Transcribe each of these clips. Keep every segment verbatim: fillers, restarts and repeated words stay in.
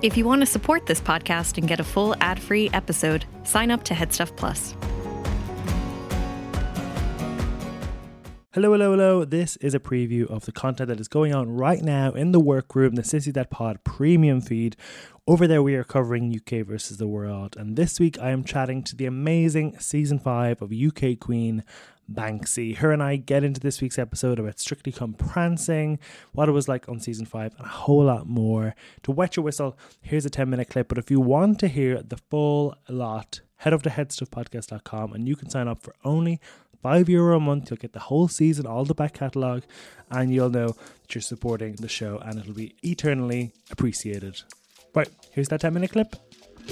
If you want to support this podcast and get a full ad-free episode, sign up to Headstuff Plus. Hello, hello, hello. This is a preview of the content that is going on right now in the Workroom, the Sissy That Pod premium feed. Over there, we are covering U K versus the world. And this week, I am chatting to the amazing season five of U K Queen, Banksy. Her and I get into this week's episode about Strictly Come Prancing, what it was like on season five, and a whole lot more. To wet your whistle, here's a ten minute clip. But if you want to hear the full lot, head over to head stuff podcast dot com and you can sign up for only five euro a month. You'll get the whole season, all the back catalogue, and you'll know that you're supporting the show, and it'll be eternally appreciated. Right, here's that ten minute clip.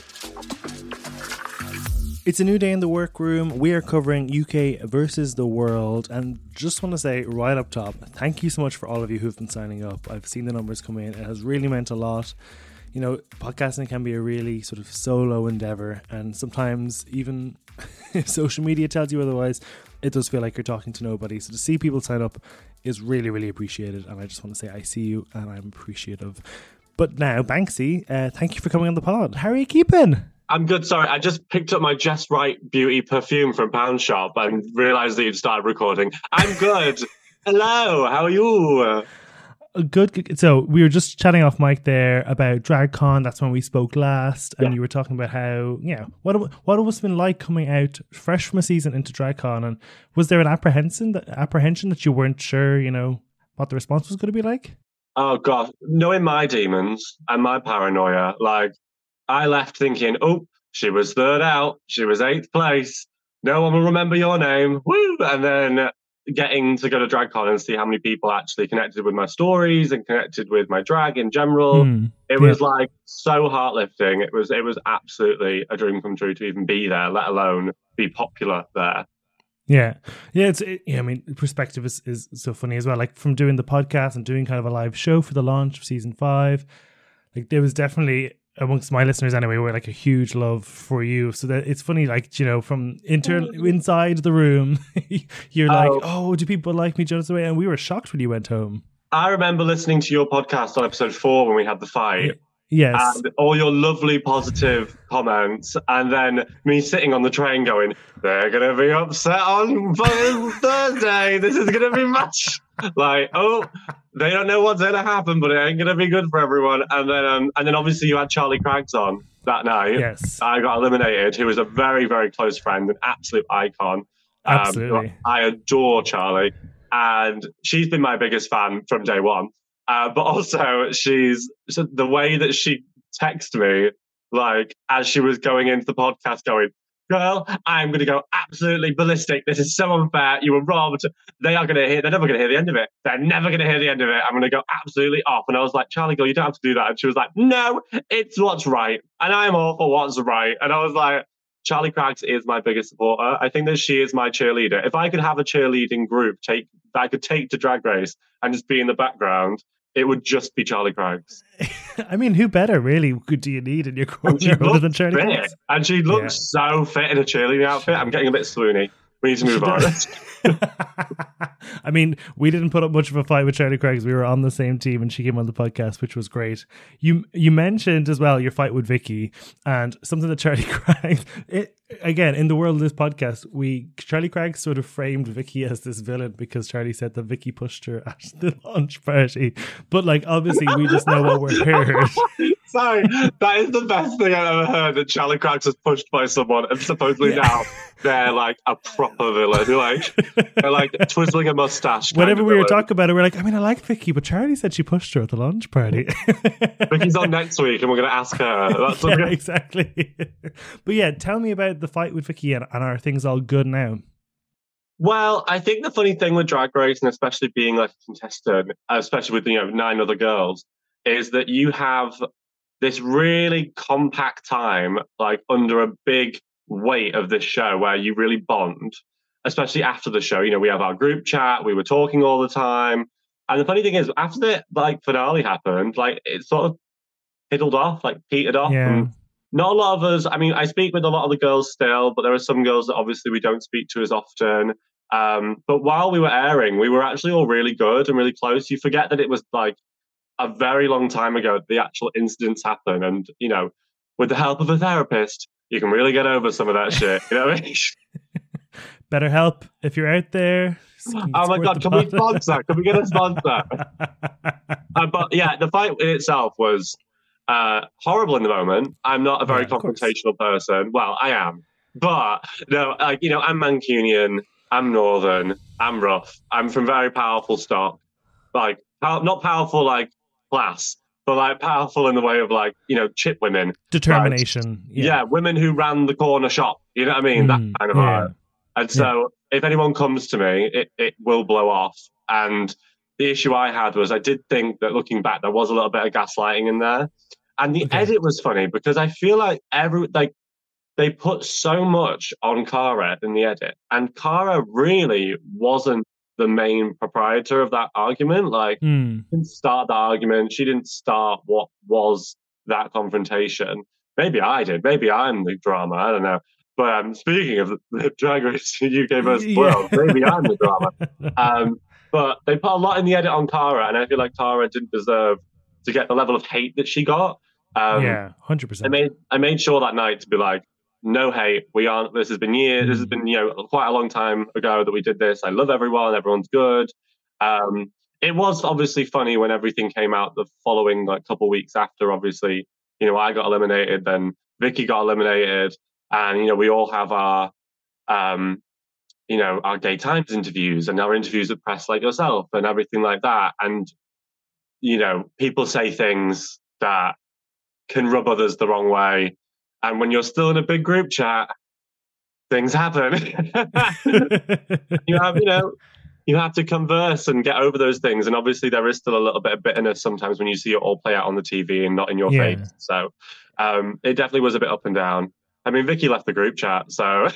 It's a new day in the Workroom. We are covering U K versus the world, and just want to say right up top, thank you so much for all of you who've been signing up. I've seen the numbers come in. It has really meant a lot. You know, podcasting can be a really sort of solo endeavor, and sometimes even if social media tells you otherwise, it does feel like you're talking to nobody. So to see people sign up is really, really appreciated, and I just want to say I see you and I'm appreciative. But now, Banksy, uh, thank you for coming on the pod. How are you keeping? I'm good, sorry. I just picked up my Just Right Beauty perfume from Pound Shop and realised that you'd started recording. I'm good. Hello, how are you? Good, good. So we were just chatting off mic there about DragCon. That's when we spoke last, and yeah. You were talking about how, yeah, what it, what it was been like coming out fresh from a season into DragCon, and was there an apprehension that apprehension that you weren't sure, you know, what the response was going to be like? Oh God, knowing my demons and my paranoia, like I left thinking, oh, she was third out, she was eighth place. No one will remember your name. Woo! And then getting to go to DragCon and see how many people actually connected with my stories and connected with my drag in general. Mm, it was yeah. like so heart-lifting. It was it was absolutely a dream come true to even be there, let alone be popular there. Yeah. Yeah, it's it, yeah, I mean, perspective is, is so funny as well. Like from doing the podcast and doing kind of a live show for the launch of season five, like there was definitely amongst my listeners anyway, were like a huge love for you. So that it's funny, like, you know, from internal inside the room, you're like, oh. oh, do people like me just the way? And we were shocked when you went home. I remember listening to your podcast on episode four when we had the fight. Yes. And all your lovely positive comments, and then me sitting on the train going, they're going to be upset on fucking Thursday. This is going to be much. Like, oh, they don't know what's going to happen, but it ain't going to be good for everyone. And then um, and then obviously you had Charlie Craggs on that night. Yes. I got eliminated, who was a very, very close friend, an absolute icon. Absolutely. Um, I adore Charlie. And she's been my biggest fan from day one. Uh, but also, she's so the way that she texted me, like as she was going into the podcast, going, "Girl, I'm going to go absolutely ballistic. This is so unfair. You were robbed. They are going to hear. They're never going to hear the end of it. They're never going to hear the end of it. I'm going to go absolutely off." And I was like, "Charlie, girl, you don't have to do that." And she was like, "No, it's what's right, and I'm all for what's right." And I was like, Charlie Craggs is my biggest supporter. I think that she is my cheerleader. If I could have a cheerleading group take that I could take to Drag Race and just be in the background, it would just be Charlie Craggs. I mean, who better, really, do you need in your corner other than Charlie Craggs? And she looks yeah. so fit in a cheerleading outfit. I'm getting a bit swoony. We need to move on. I mean, we didn't put up much of a fight with Charlie Craggs. We were on the same team and she came on the podcast, which was great. You you mentioned as well your fight with Vicky, and something that Charlie Craggs, it, again, in the world of this podcast, we Charlie Craggs sort of framed Vicky as this villain because Charlie said that Vicky pushed her at the launch party. But like, obviously, we just know what we're heard. Sorry, that is the best thing I've ever heard, that Charlie Craggs was pushed by someone, and supposedly yeah. now they're like a proper villain. Like, they're like twizzling a mustache. Whenever we villain. were talking about it, we're like, I mean, I like Vicky, but Charlie said she pushed her at the launch party. Vicky's on next week, and we're going to ask her. That's yeah, okay. Exactly. But yeah, tell me about the fight with Vicky, and, and are things all good now? Well, I think the funny thing with Drag Race, and especially being like a contestant, especially with, you know, nine other girls, is that you have this really compact time, like under a big weight of this show where you really bond, especially after the show. You know, we have our group chat, we were talking all the time. And the funny thing is, after the like finale happened, like it sort of fiddled off, like petered off. Yeah. And not a lot of us, I mean, I speak with a lot of the girls still, but there are some girls that obviously we don't speak to as often. Um, but while we were airing, we were actually all really good and really close. You forget that it was like a very long time ago the actual incidents happen, and you know, with the help of a therapist, you can really get over some of that shit. You know what I mean? Better help if you're out there. Oh my god, can we sponsor? Can we get a sponsor? uh, but yeah, the fight in itself was uh, horrible in the moment. I'm not a very yeah, confrontational person. Well, I am. But no, like, you know, I'm Mancunian, I'm Northern, I'm rough, I'm from very powerful stock. Like, pow- not powerful like class, but like powerful in the way of like, you know, chip women. Determination. Like, yeah. yeah, women who ran the corner shop. You know what I mean? Mm, that kind of yeah. vibe. And so yeah. if anyone comes to me, it, it will blow off. And the issue I had was I did think that looking back, there was a little bit of gaslighting in there. And the okay. edit was funny because I feel like every, like, they put so much on Cara in the edit. And Cara really wasn't the main proprietor of that argument. Like, mm. she didn't start the argument. She didn't start what was that confrontation. Maybe I did. Maybe I'm the drama. I don't know. But um, speaking of the Drag Race U K versus yeah. world, maybe I'm the drama. Um, but they put a lot in the edit on Cara, and I feel like Cara didn't deserve to get the level of hate that she got. Um, yeah, one hundred percent. I made I made sure that night to be like, no hate. We aren't. This has been years. Mm. This has been you know quite a long time ago that we did this. I love everyone. Everyone's good. Um, it was obviously funny when everything came out the following like couple weeks after. Obviously, you know, I got eliminated, then Vicky got eliminated. And, you know, we all have our, um, you know, our Gay Times interviews and our interviews with press like yourself and everything like that. And, you know, people say things that can rub others the wrong way. And when you're still in a big group chat, things happen. you have, you know, you have to converse and get over those things. And obviously there is still a little bit of bitterness sometimes when you see it all play out on the T V and not in your yeah. face. So um, it definitely was a bit up and down. I mean, Vicky left the group chat, so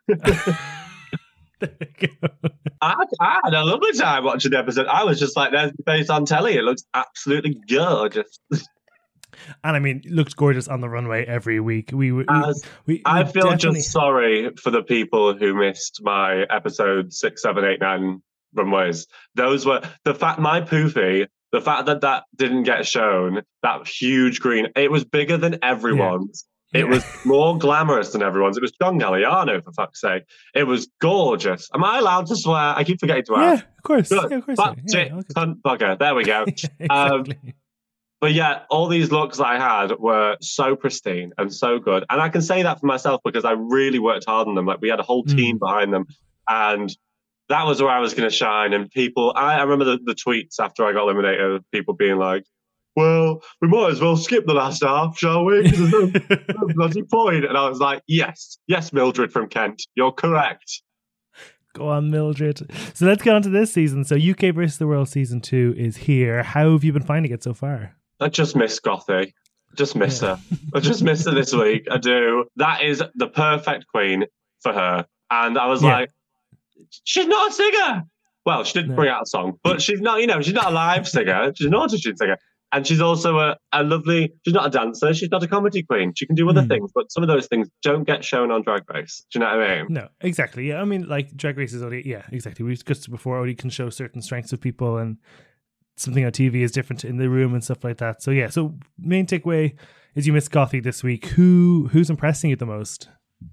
there we go. I, I had a lovely time watching the episode. I was just like, there's the face on telly. It looks absolutely gorgeous. And I mean, it looks gorgeous on the runway every week. We, we, As, we, we I feel definitely... just sorry for the people who missed my episode six, seven, eight, nine runways. Those were the fact. My poofy. The fact that that didn't get shown. That huge green. It was bigger than everyone's. Yeah. It yeah. was more glamorous than everyone's. It was John Galliano, for fuck's sake. It was gorgeous. Am I allowed to swear? I keep forgetting to ask. Yeah, of course. Yeah, of course. But, yeah, yeah, cunt bugger. There we go. yeah, exactly. um, but yeah, all these looks I had were so pristine and so good. And I can say that for myself because I really worked hard on them. Like, we had a whole team mm. behind them. And that was where I was going to shine. And people, I, I remember the, the tweets after I got eliminated of people being like, well, we might as well skip the last half, shall we? There's no, no bloody point. And I was like, yes, yes, Mildred from Kent, you're correct. Go on, Mildred. So let's get on to this season. So U K versus the World season two is here. How have you been finding it so far? I just miss Gothy. I just miss yeah. her. I just miss her this week. I do. That is the perfect queen for her. And I was yeah. like, she's not a singer. Well, she didn't no. bring out a song, but she's not, you know, she's not a live singer. She's an auto-tune singer. And she's also a, a lovely, she's not a dancer, she's not a comedy queen. She can do other mm. things, but some of those things don't get shown on Drag Race. Do you know what I mean? No, exactly. Yeah, I mean, like, Drag Race is only, yeah, exactly. We discussed before, only can show certain strengths of people, and something on T V is different in the room and stuff like that. So, yeah, so main takeaway is you miss Gothy this week. Who Who's impressing you the most?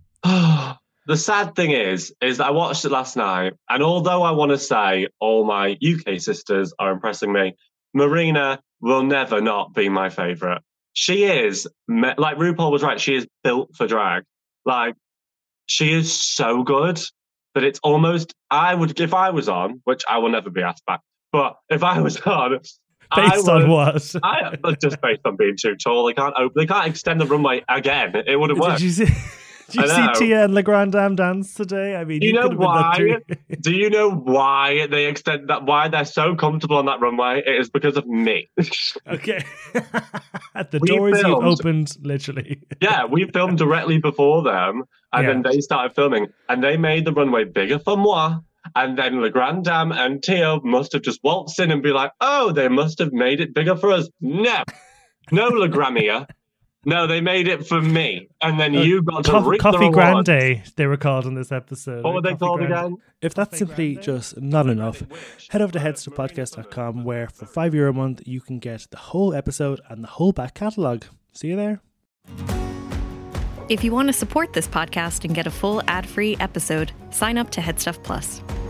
The sad thing is, is that I watched it last night, and although I want to say all my U K sisters are impressing me, Marina will never not be my favourite. She is, like RuPaul was right, she is built for drag. Like, she is so good that it's almost, I would, if I was on, which I will never be asked back, but if I was on... Based I would, on what? I, just based on being too tall. They can't open, they can't extend the runway again. It wouldn't work. Did you see... Did you see Tia and Le Grand Dame dance today? I mean, do you, you know why? Do you know why they extend that? Why they're so comfortable on that runway? It is because of me. Okay. At the we doors filmed, you opened, literally. Yeah, we filmed directly before them, and yeah. then they started filming, and they made the runway bigger for moi. And then Le Grand Dame and Tia must have just waltzed in and be like, "Oh, they must have made it bigger for us." No, no, Le Gramia. No, they made it for me, and then Uh, you got to Coffee, reap Coffee the rewards. Grande, they were called in this episode. What were they Coffee called Grande. again? If that's simply just not enough, head over to head stuff podcast dot com, where for five euro a month you can get the whole episode and the whole back catalogue. See you there. If you want to support this podcast and get a full ad-free episode, sign up to Headstuff Plus.